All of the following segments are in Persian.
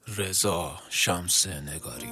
رضا شمس‌نگاری.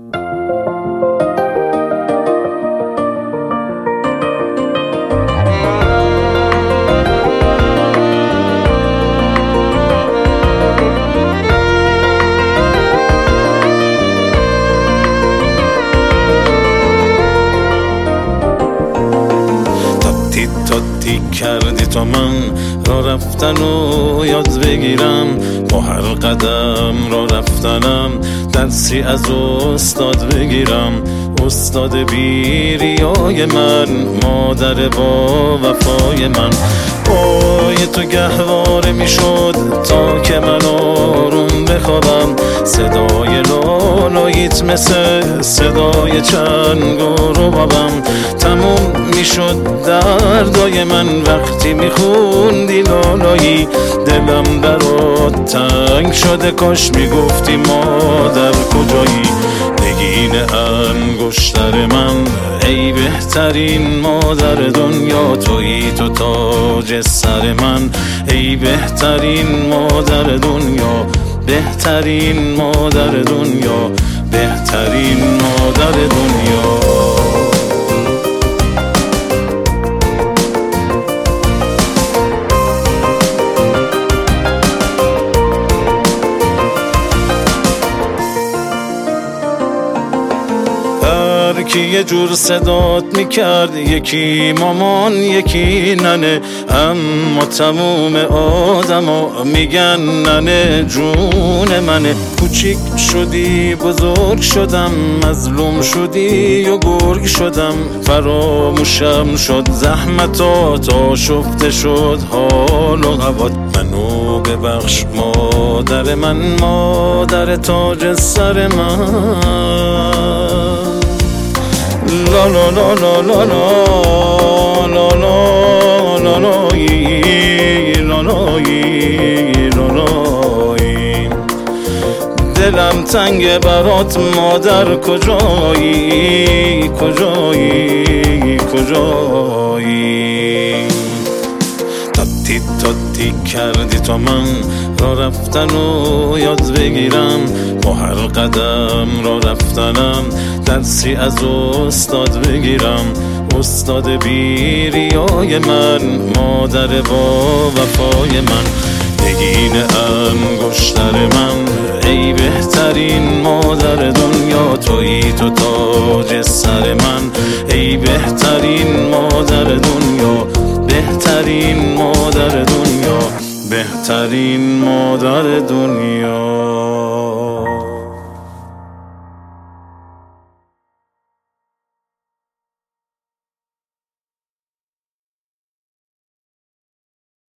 تاتی کردی تا من را رفتن و یاد بگیرم، با هر قدم را رفتنم درسی از استاد بگیرم. استاد بیریای من، مادر با وفای من، پای تو گهواره می شد تا که من آروم بخوابم. صدای لالاییت مثل صدای چنگ و ربابم. تموم می شد دردای من وقتی می خوندی لالایی. دلم برات تنگ شده، کاش می گفتی مادر کجایی. نگین انگشتر من ای بهترین مادر دنیا، تویی تو تاج سر من ای بهترین مادر دنیا. بهترین مادر دنیا، بهترین مادر دنیا. که یه جور صدات میکرد، یکی مامان یکی ننه، اما تموم آدما میگن ننه جون منه. کوچیک شدی بزرگ شدم، مظلوم شدی و گرگ شدم. فراموشم شد زحمتات، آشفته شد حال و هوات. منو ببخش مادر من، مادر تاج سر من. لا لا لا لا لا لا لا لا لا لا لا. دلم تنگ برات مادر، کجایی کجایی کجایی. تاتی کردی تا من را رفتن و یاد بگیرم، با هر قدم را رفتنم درسی از استاد بگیرم. استاد بیریای من، مادر با وفای من، نگین انگشتر من ای بهترین مادر دنیا، تویی تو تاج سر من ای بهترین مادر دنیا. بهترین مادر دنیا، بهترین مادر دنیا.